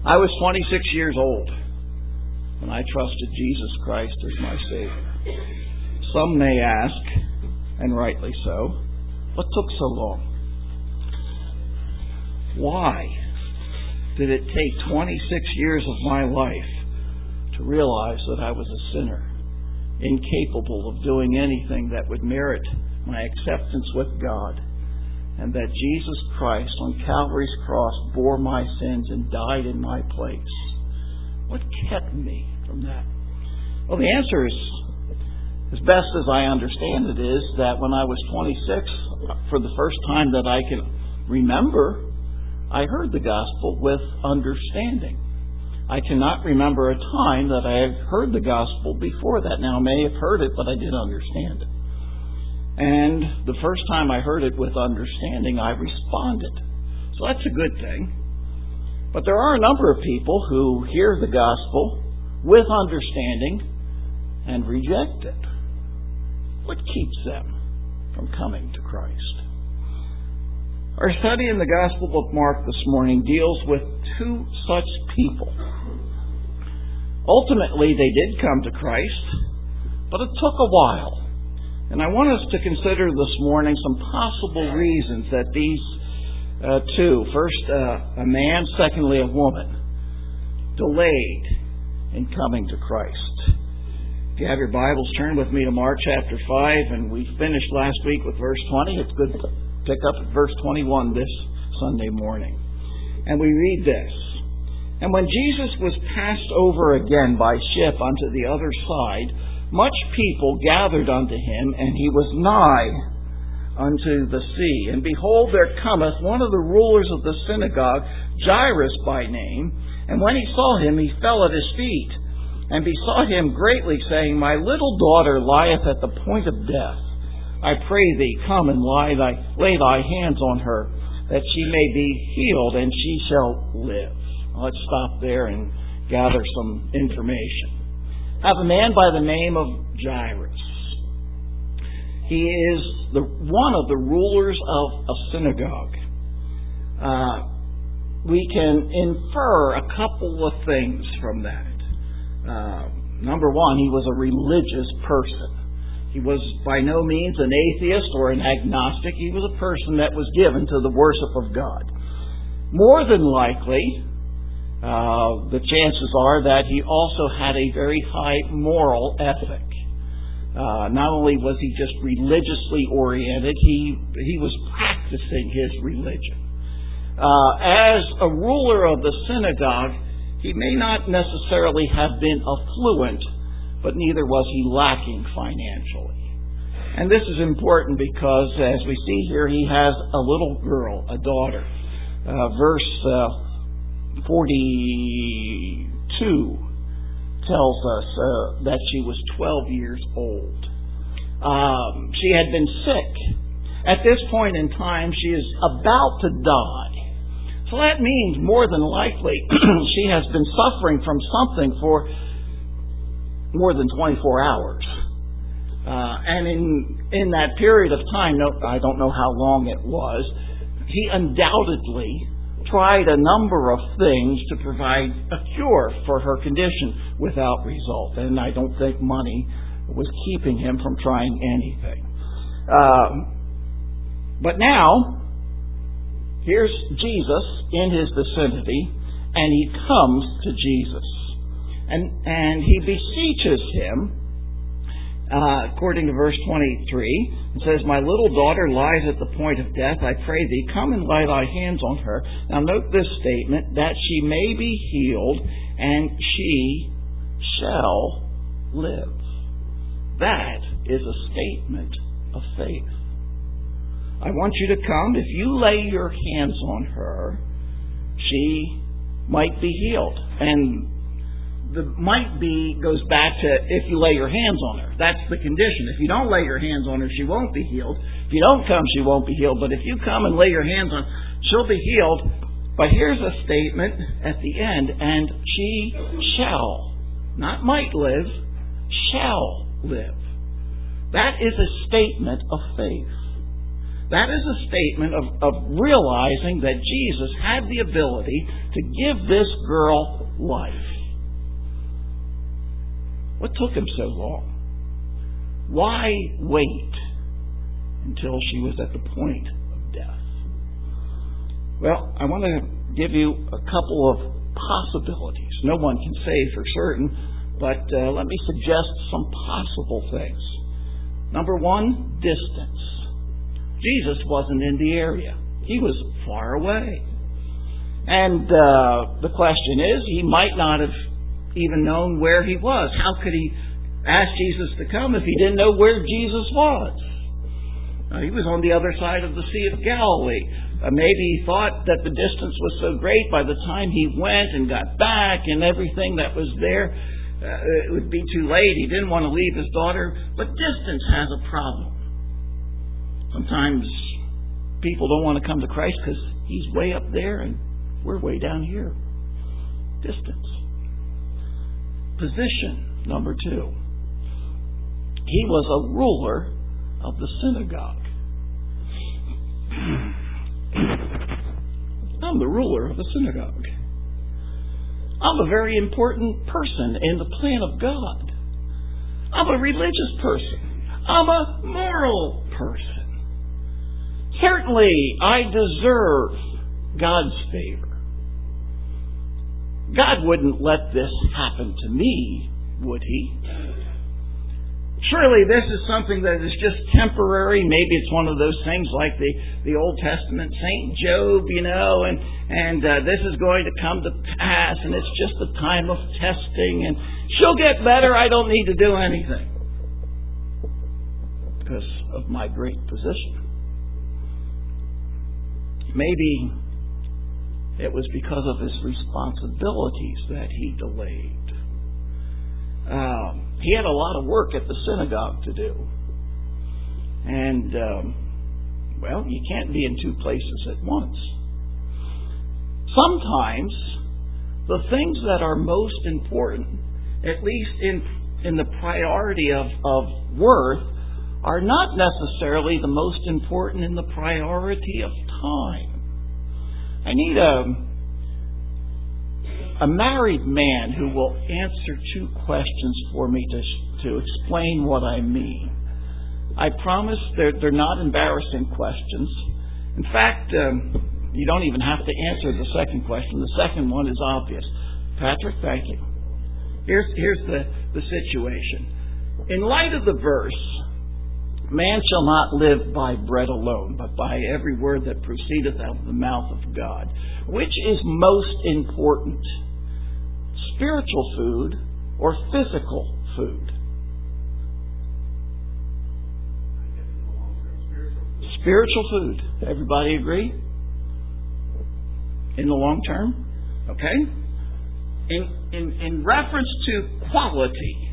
I was 26 years old when I trusted Jesus Christ as my Savior. Some may ask, and rightly so, what took so long? Why did it take 26 years of my life to realize that I was a sinner, incapable of doing anything that would merit my acceptance with God, and that Jesus Christ on Calvary's cross bore my sins and died in my place? What kept me from that? Well, the answer is, as best as I understand it, is that when I was 26, for the first time that I can remember, I heard the gospel with understanding. I cannot remember a time that I have heard the gospel before that. Now, I may have heard it, but I didn't understand it. And the first time I heard it with understanding, I responded. So that's a good thing. But there are a number of people who hear the gospel with understanding and reject it. What keeps them from coming to Christ? Our study in the Gospel of Mark this morning deals with two such people. Ultimately, they did come to Christ, but it took a while. And I want us to consider this morning some possible reasons that these two, first a man, secondly a woman, delayed in coming to Christ. If you have your Bibles, turn with me to Mark chapter 5, and we finished last week with verse 20. It's good to pick up at verse 21 this Sunday morning. And we read this. And when Jesus was passed over again by ship unto the other side, much people gathered unto him, and he was nigh unto the sea. And behold, there cometh one of the rulers of the synagogue, Jairus by name. And when he saw him, he fell at his feet, and besought him greatly, saying, My little daughter lieth at the point of death. I pray thee, come and lay thy hands on her, that she may be healed, and she shall live. Now, let's stop there and gather some information. I have a man by the name of Jairus. He is one of the rulers of a synagogue. We can infer a couple of things from that. Number one, he was a religious person. He was by no means an atheist or an agnostic. He was a person that was given to the worship of God. More than likely, the chances are that he also had a very high moral ethic. Not only was he just religiously oriented, he was practicing his religion. As a ruler of the synagogue, he may not necessarily have been affluent, but neither was he lacking financially. And this is important because, as we see here, he has a little girl, a daughter. Verse 42 tells us that she was 12 years old. She had been sick. At this point in time, she is about to die. So that means more than likely she has been suffering from something for more than 24 hours. And in that period of time, I don't know how long it was, he undoubtedly tried a number of things to provide a cure for her condition without result. And I don't think money was keeping him from trying anything. But now, here's Jesus in his vicinity, and he comes to Jesus. And he beseeches him, according to verse 23, it says, My little daughter lies at the point of death. I pray thee, come and lay thy hands on her. Now note this statement, that she may be healed, and she shall live. That is a statement of faith. I want you to come. If you lay your hands on her, she might be healed. And the might be goes back to if you lay your hands on her. That's the condition. If you don't lay your hands on her, she won't be healed. If you don't come, she won't be healed. But if you come and lay your hands on her, she'll be healed. But here's a statement at the end, and she shall, not might live, shall live. That is a statement of faith. That is a statement of realizing that Jesus had the ability to give this girl life. What took him so long? Why wait until she was at the point of death? Well, I want to give you a couple of possibilities. No one can say for certain, but let me suggest some possible things. Number one, distance. Jesus wasn't in the area. He was far away. And the question is, he might not have even known where he was. How could he ask Jesus to come if he didn't know where Jesus was? He was on the other side of the Sea of Galilee. Maybe he thought that the distance was so great by the time he went and got back and everything that was there, it would be too late. He didn't want to leave his daughter. But distance has a problem. Sometimes people don't want to come to Christ because he's way up there and we're way down here. Distance. Position, number two. He was a ruler of the synagogue. I'm the ruler of the synagogue. I'm a very important person in the plan of God. I'm a religious person. I'm a moral person. Certainly, I deserve God's favor. God wouldn't let this happen to me, would He? Surely this is something that is just temporary. Maybe it's one of those things like the Old Testament Saint Job, and this is going to come to pass, and it's just a time of testing, and she'll get better. I don't need to do anything because of my great position. Maybe it was because of his responsibilities that he delayed. He had a lot of work at the synagogue to do. And, you can't be in two places at once. Sometimes the things that are most important, at least in the priority of worth, are not necessarily the most important in the priority of time. I need a married man who will answer two questions for me to explain what I mean. I promise they're not embarrassing questions. In fact, you don't even have to answer the second question. The second one is obvious. Patrick, thank you. Here's the situation. In light of the verse, man shall not live by bread alone, but by every word that proceedeth out of the mouth of God. Which is most important? Spiritual food or physical food? Spiritual food. Everybody agree? In the long term? Okay? In reference to quality,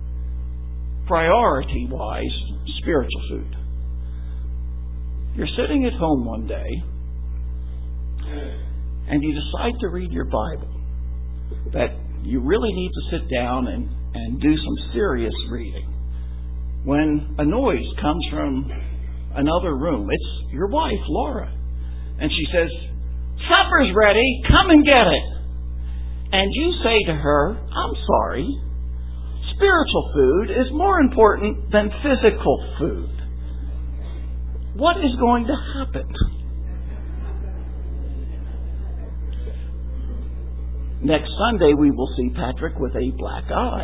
priority-wise, spiritual food. You're sitting at home one day and you decide to read your Bible. That you really need to sit down and do some serious reading. When a noise comes from another room, it's your wife, Laura. And she says, "Supper's ready, come and get it." And you say to her, "I'm sorry, spiritual food is more important than physical food." What is going to happen? Next Sunday we will see Patrick with a black eye.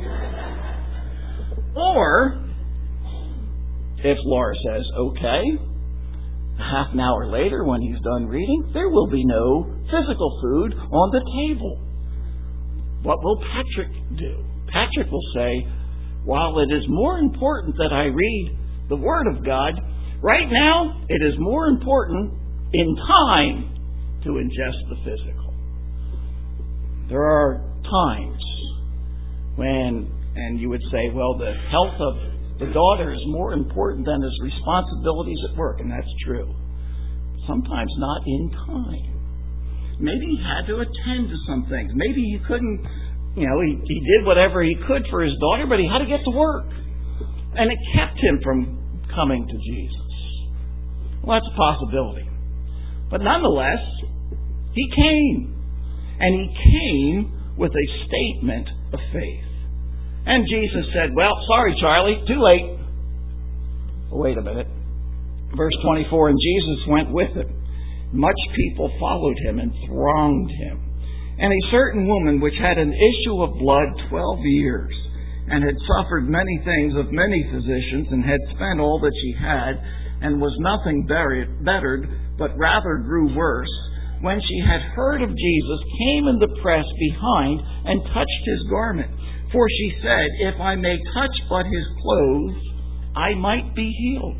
Or, if Laura says, okay, half an hour later when he's done reading, there will be no physical food on the table. What will Patrick do? Patrick will say, while it is more important that I read the Word of God, right now it is more important in time to ingest the physical. There are times when, and you would say, well, the health of the daughter is more important than his responsibilities at work, and that's true. Sometimes not in time. Maybe he had to attend to some things. Maybe he couldn't, he did whatever he could for his daughter, but he had to get to work. And it kept him from coming to Jesus. Well, that's a possibility. But nonetheless, he came. And he came with a statement of faith. And Jesus said, well, sorry, Charlie, too late. Wait a minute. Verse 24, and Jesus went with him. Much people followed him and thronged him. And a certain woman which had an issue of blood 12 years, and had suffered many things of many physicians, and had spent all that she had, and was nothing bettered, but rather grew worse, when she had heard of Jesus, came in the press behind, and touched his garment. For she said, if I may touch but his clothes, I might be healed.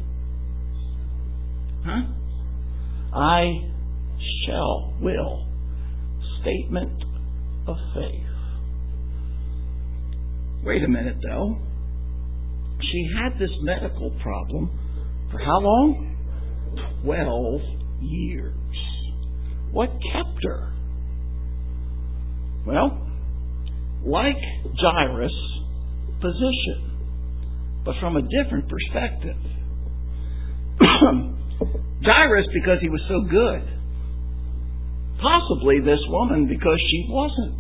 I will. Statement of faith. Wait a minute, though. She had this medical problem for how long? 12 years. What kept her? Well, like Jairus' position, but from a different perspective. Jairus because he was so good. Possibly this woman because she wasn't.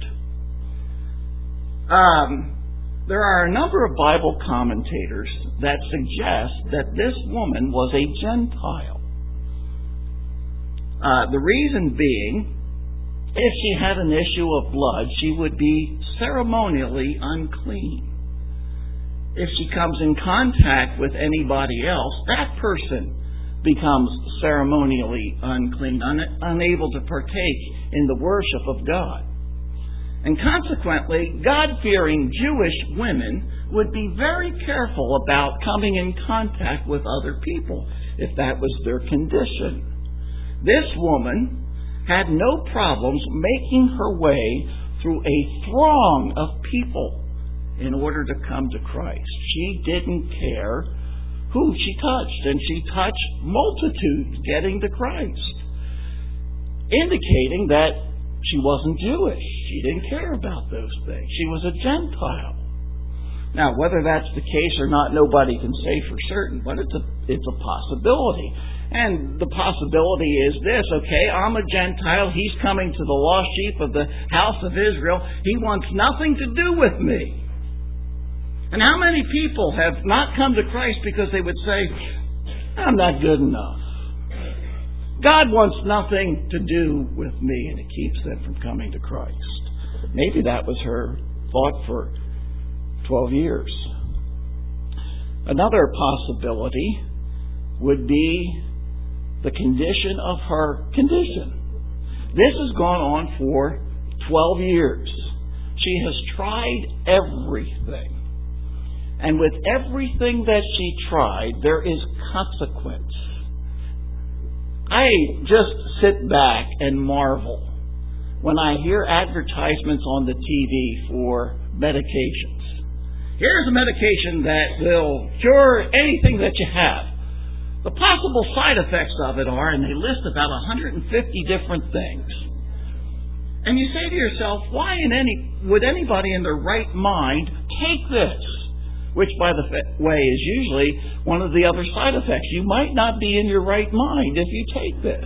There are a number of Bible commentators that suggest that this woman was a Gentile. The reason being, if she had an issue of blood, she would be ceremonially unclean. If she comes in contact with anybody else, that person becomes ceremonially unclean, unable to partake in the worship of God. And consequently, God-fearing Jewish women would be very careful about coming in contact with other people if that was their condition. This woman had no problems making her way through a throng of people in order to come to Christ. She didn't care who she touched, and she touched multitudes getting to Christ, indicating that she wasn't Jewish. She didn't care about those things. She was a Gentile. Now, whether that's the case or not, nobody can say for certain, but it's a possibility. And the possibility is this, okay, I'm a Gentile, he's coming to the lost sheep of the house of Israel, he wants nothing to do with me. And how many people have not come to Christ because they would say, I'm not good enough. God wants nothing to do with me, and it keeps them from coming to Christ. Maybe that was her thought for 12 years. Another possibility would be the condition of her condition. This has gone on for 12 years. She has tried everything. And with everything that she tried, there is consequence. I just sit back and marvel when I hear advertisements on the TV for medications. Here's a medication that will cure anything that you have. The possible side effects of it are, and they list about 150 different things. And you say to yourself, why would anybody in their right mind take this? Which, by the way, is usually one of the other side effects. You might not be in your right mind if you take this.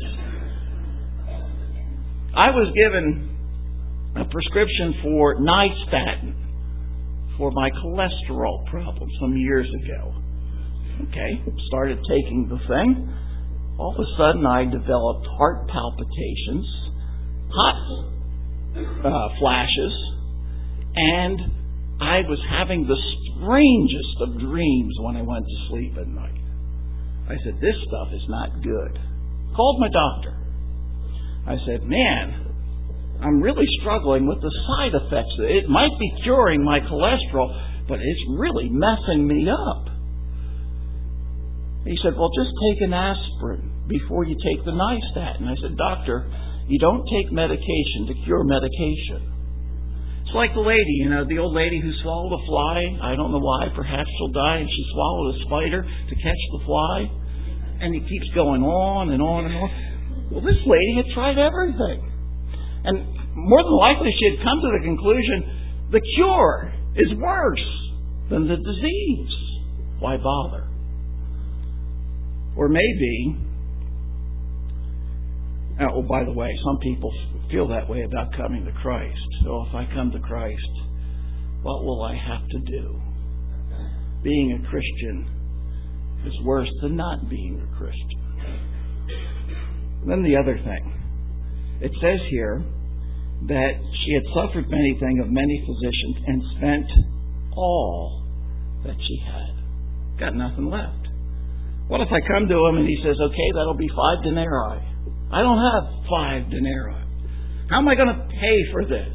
I was given a prescription for Nystatin for my cholesterol problem some years ago. Okay, started taking the thing. All of a sudden, I developed heart palpitations, hot flashes, and I was having the strangest of dreams when I went to sleep at night. I said, this stuff is not good. Called my doctor. I said, man, I'm really struggling with the side effects. It might be curing my cholesterol, but it's really messing me up. He said, well, just take an aspirin before you take the Nystatin. I said, doctor, you don't take medication to cure medication. It's like the lady, the old lady who swallowed a fly. I don't know why. Perhaps she'll die. And she swallowed a spider to catch the fly. And it keeps going on and on and on. Well, this lady had tried everything. And more than likely she had come to the conclusion, the cure is worse than the disease. Why bother? Or maybe Oh, by the way, some people feel that way about coming to Christ. So if I come to Christ, what will I have to do? Being a Christian is worse than not being a Christian. Then the other thing. It says here that she had suffered many things of many physicians and spent all that she had. Got nothing left. What if I come to him and he says, okay, that'll be 5 denarii. I don't have 5 denarii. How am I going to pay for this?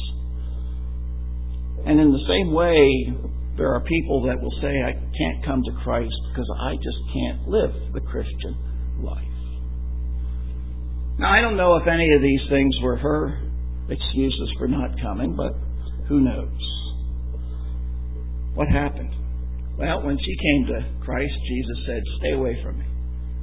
And in the same way, there are people that will say, I can't come to Christ because I just can't live the Christian life. Now, I don't know if any of these things were her excuses for not coming, but who knows? What happened? Well, when she came to Christ, Jesus said, stay away from me.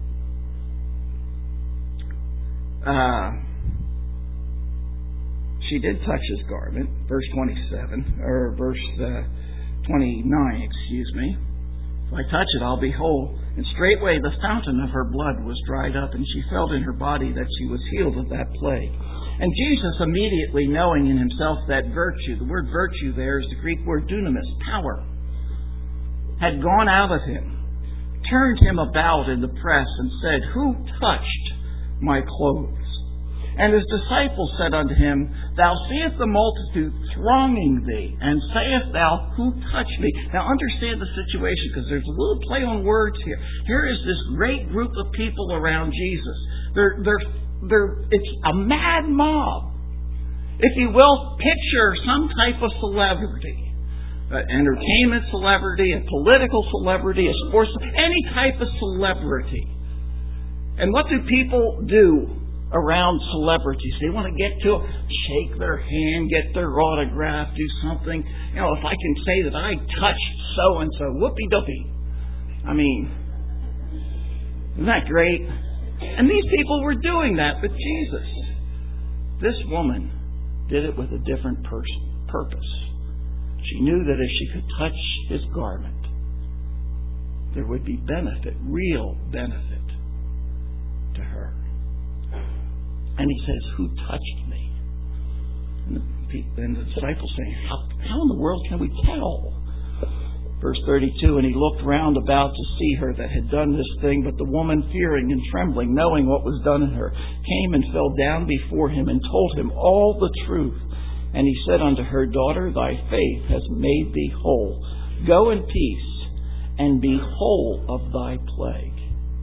She did touch his garment, verse 27, or verse 29, excuse me. If I touch it, I'll be whole. And straightway the fountain of her blood was dried up, and she felt in her body that she was healed of that plague. And Jesus, immediately knowing in himself that virtue, the word virtue there is the Greek word dunamis, power, had gone out of him, turned him about in the press and said, who touched my clothes? And his disciples said unto him, thou seest the multitude thronging thee, and sayest thou, who touched me? Now understand the situation, because there's a little play on words here. Here is this great group of people around Jesus. It's a mad mob. If you will, picture some type of celebrity. An entertainment celebrity, a political celebrity, a sports, any type of celebrity. And what do people do around celebrities? They want to get to them, shake their hand, get their autograph, do something. You know, if I can say that I touched so-and-so, whoopee-doopie. I mean, isn't that great? And these people were doing that with Jesus. This woman did it with a different purpose. She knew that if she could touch his garment, there would be benefit, real benefit to her. And he says, who touched me? And the disciples saying, how in the world can we tell? Verse 32, and he looked round about to see her that had done this thing, but the woman, fearing and trembling, knowing what was done in her, came and fell down before him and told him all the truth. And he said unto her, daughter, thy faith has made thee whole. Go in peace and be whole of thy plague.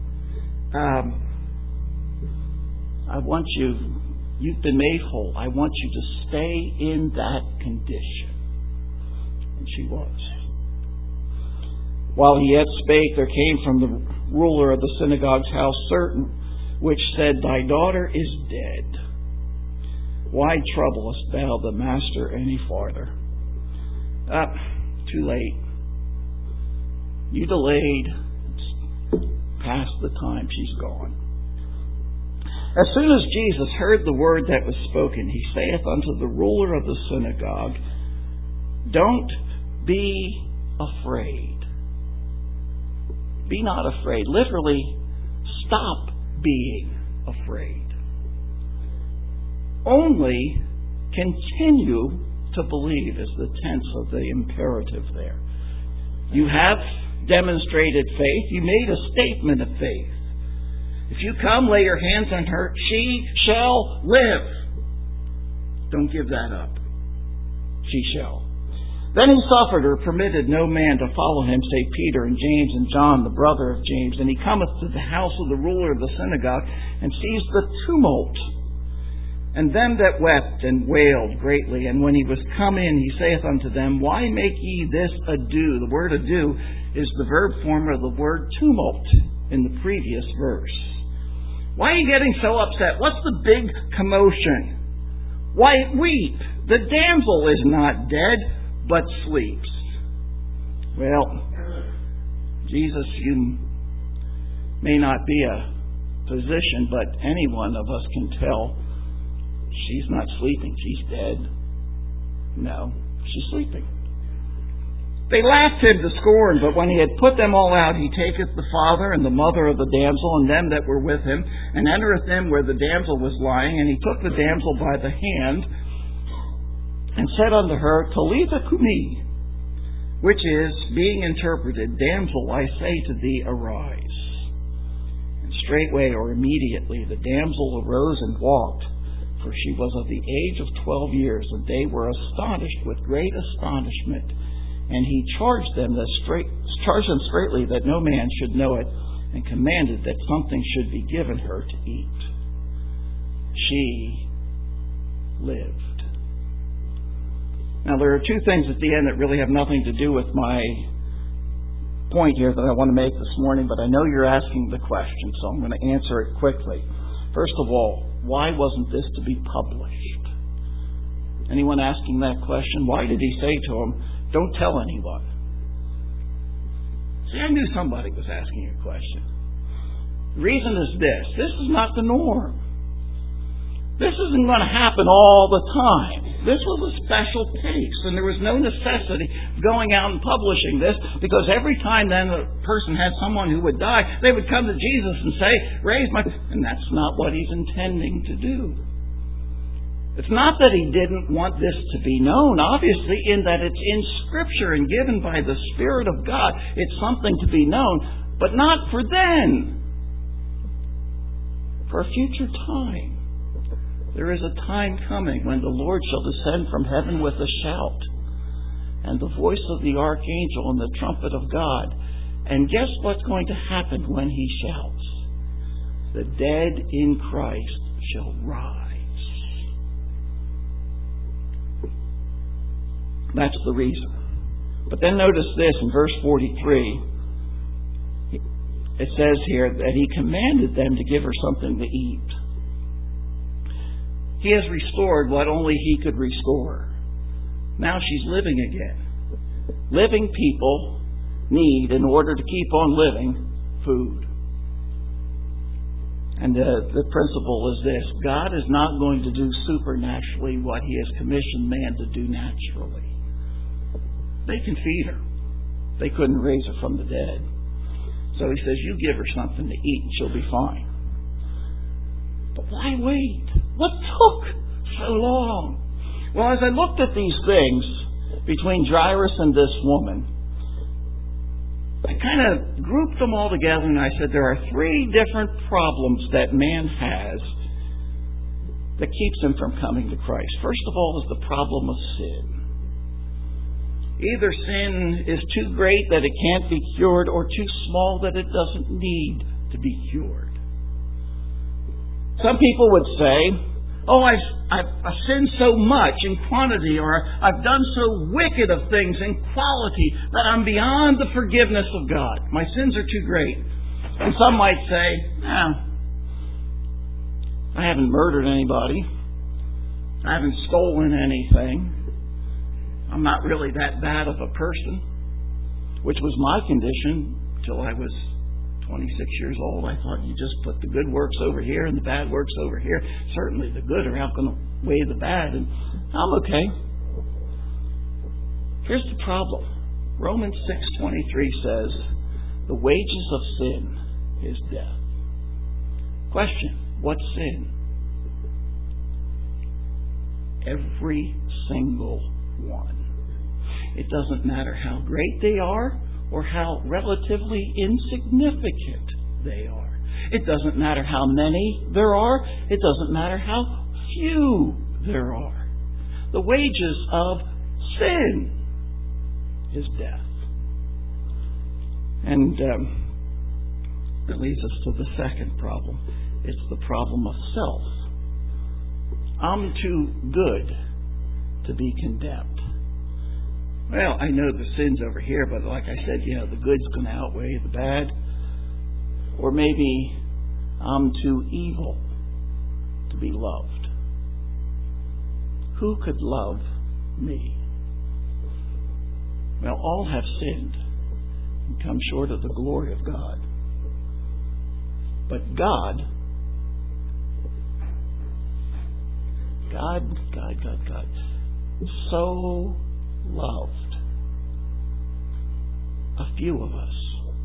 I want you've been made whole. I want you to stay in that condition. And she was. While he yet spake, there came from the ruler of the synagogue's house certain which said, thy daughter is dead. Why troublest thou the master any farther? Too late. You delayed. It's past the time. She's gone. As soon as Jesus heard the word that was spoken, he saith unto the ruler of the synagogue, don't be afraid. Be not afraid. Literally, stop being afraid. Only continue to believe is the tense of the imperative there. You have demonstrated faith. You made a statement of faith. If you come, lay your hands on her, she shall live. Don't give that up. She shall. Then he suffered her, permitted no man to follow him, save Peter and James and John, the brother of James. And he cometh to the house of the ruler of the synagogue, and sees the tumult, and them that wept and wailed greatly. And when he was come in, he saith unto them, why make ye this ado? The word ado is the verb form of the word tumult in the previous verse. Why are you getting so upset? What's the big commotion? Why weep? The damsel is not dead, but sleeps. Well, Jesus, you may not be a physician, but any one of us can tell she's not sleeping. She's dead. No, she's sleeping. They laughed him to scorn, but when he had put them all out, he taketh the father and the mother of the damsel and them that were with him, and entereth them where the damsel was lying. And he took the damsel by the hand, and said unto her, Talitha cumi, which is, being interpreted, Damsel, I say to thee, arise. And straightway or immediately the damsel arose and walked, for she was of the age of 12 years, and they were astonished with great astonishment. And he charged them straightly that no man should know it, and commanded that something should be given her to eat. She lived. Now, there are two things at the end that really have nothing to do with my point here that I want to make this morning, but I know you're asking the question, so I'm going to answer it quickly. First of all, why wasn't this to be published? Anyone asking that question? Why did he say to him, don't tell anyone? See, I knew somebody was asking a question. The reason is this. This is not the norm. This isn't going to happen all the time. This was a special case, and there was no necessity of going out and publishing this, because every time then a person had someone who would die, they would come to Jesus and say, raise my... And that's not what he's intending to do. It's not that he didn't want this to be known, obviously, in that it's in Scripture and given by the Spirit of God. It's something to be known, but not for then. For a future time. There is a time coming when the Lord shall descend from heaven with a shout, and the voice of the archangel and the trumpet of God. And guess what's going to happen when he shouts? The dead in Christ shall rise. That's the reason. But then notice this in verse 43. It says here that he commanded them to give her something to eat. He has restored what only he could restore. Now she's living again. Living people need, in order to keep on living, food. And the principle is this. God is not going to do supernaturally what he has commissioned man to do naturally. They can feed her. They couldn't raise her from the dead. So he says, you give her something to eat and she'll be fine. But why wait? What took so long? Well, as I looked at these things between Jairus and this woman, I kind of grouped them all together and I said there are three different problems that man has that keeps him from coming to Christ. First of all is the problem of sin. Either sin is too great that it can't be cured, or too small that it doesn't need to be cured. Some people would say, oh, I've sinned so much in quantity, or I've done so wicked of things in quality that I'm beyond the forgiveness of God. My sins are too great. And some might say, I haven't murdered anybody. I haven't stolen anything. I'm not really that bad of a person, which was my condition till I was 26 years old. I thought you just put the good works over here and the bad works over here. Certainly the good are out going to weigh the bad, and I'm okay. Here's the problem. Romans 6:23 says, the wages of sin is death. Question, what's sin? Every single one. It doesn't matter how great they are or how relatively insignificant they are. It doesn't matter how many there are. It doesn't matter how few there are. The wages of sin is death. And that leads us to the second problem. It's the problem of self. I'm too good to be condemned. Well, I know the sin's over here, but like I said, the good's going to outweigh the bad. Or maybe I'm too evil to be loved. Who could love me? Well, all have sinned and come short of the glory of God. But God so loved a few of us.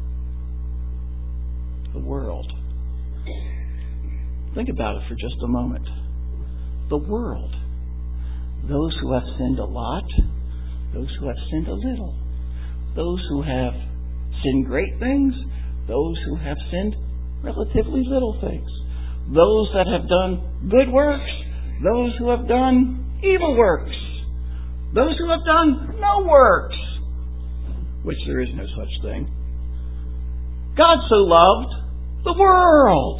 The world. Think about it for just a moment. The world. Those who have sinned a lot, those who have sinned a little, those who have sinned great things, those who have sinned relatively little things, those that have done good works, those who have done evil works, those who have done no works, which there is no such thing. God so loved the world.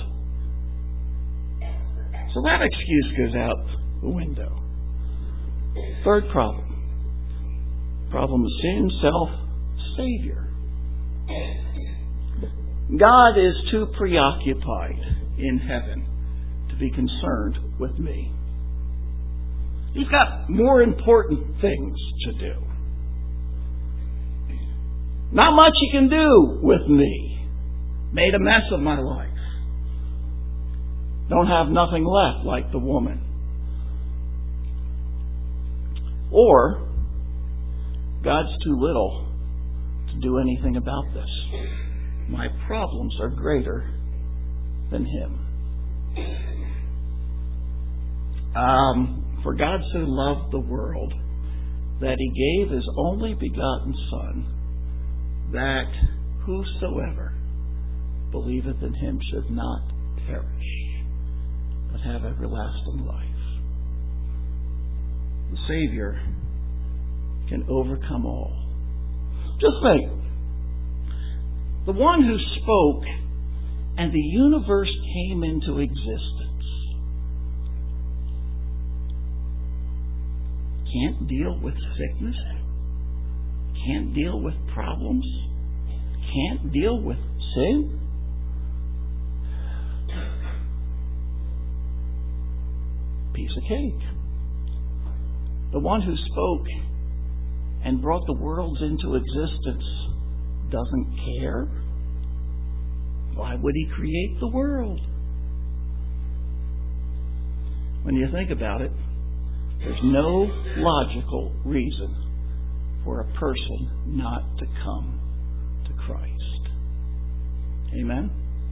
So that excuse goes out the window. Third problem. Problem of sin, self, Savior. God is too preoccupied in heaven to be concerned with me. He's got more important things to do. Not much He can do with me. Made a mess of my life. Don't have nothing left like the woman. Or, God's too little to do anything about this. My problems are greater than Him. For God so loved the world that He gave His only begotten Son, that whosoever believeth in Him should not perish, but have everlasting life. The Savior can overcome all. Just think. The one who spoke and the universe came into existence can't deal with sickness, can't deal with problems, can't deal with sin. Piece of cake. The one who spoke and brought the worlds into existence doesn't care. Why would He create the world? When you think about it, there's no logical reason for a person not to come to Christ. Amen?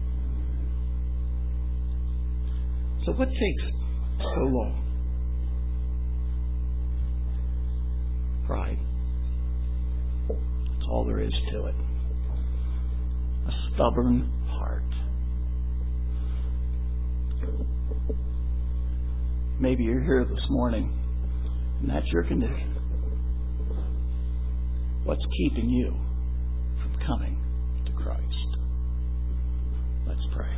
So what takes so long? Pride. That's all there is to it. A stubborn heart. Maybe you're here this morning and that's your condition. What's keeping you from coming to Christ? Let's pray.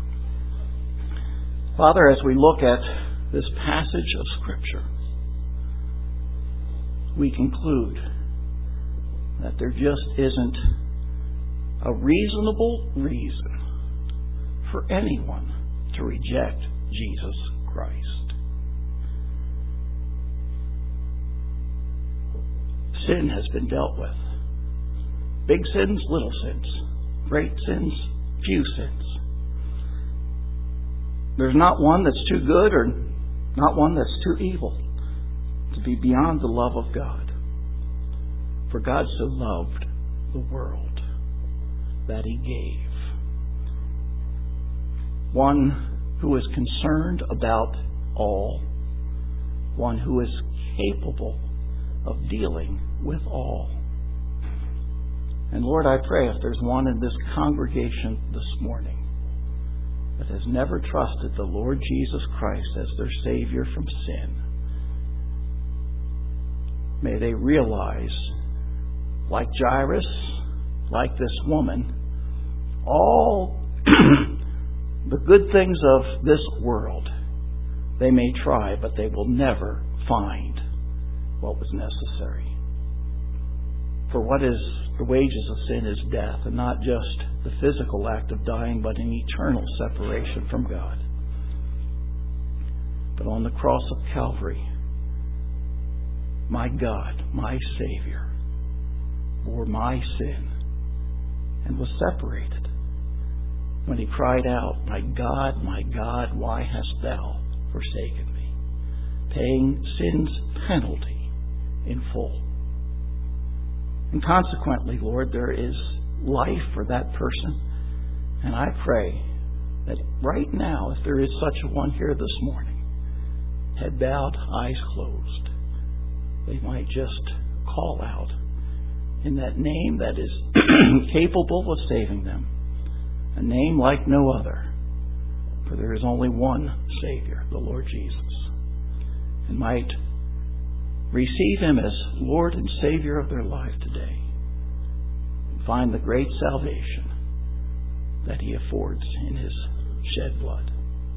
Father, as we look at this passage of Scripture, we conclude that there just isn't a reasonable reason for anyone to reject Jesus Christ. Sin has been dealt with. Big sins, little sins. Great sins, few sins. There's not one that's too good or not one that's too evil to be beyond the love of God. For God so loved the world that He gave. One who is concerned about all. One who is capable of dealing with all. And Lord, I pray if there's one in this congregation this morning that has never trusted the Lord Jesus Christ as their Savior from sin, may they realize, like Jairus, like this woman, all the good things of this world they may try, but they will never find what was necessary. For what is the wages of sin is death, and not just the physical act of dying, but an eternal separation from God. But on the cross of Calvary, my God, my Savior, bore my sin and was separated when He cried out, my God, why hast Thou forsaken me? Paying sin's penalty in full. And consequently, Lord, there is life for that person. And I pray that right now, if there is such a one here this morning, head bowed, eyes closed, they might just call out in that name that is capable of saving them, a name like no other, for there is only one Savior, the Lord Jesus, and might receive Him as Lord and Savior of their life today, and find the great salvation that He affords in His shed blood.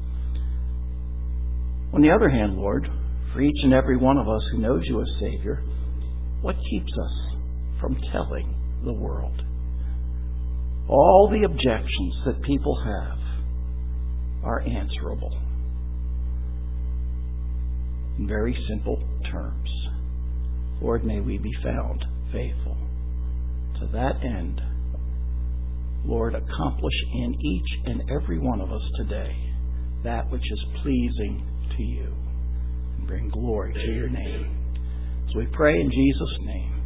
On the other hand, Lord, for each and every one of us who knows You as Savior, what keeps us from telling the world? All the objections that people have are answerable in very simple terms. Lord, may we be found faithful. To that end, Lord, accomplish in each and every one of us today that which is pleasing to You, and bring glory to Your name. So we pray in Jesus' name.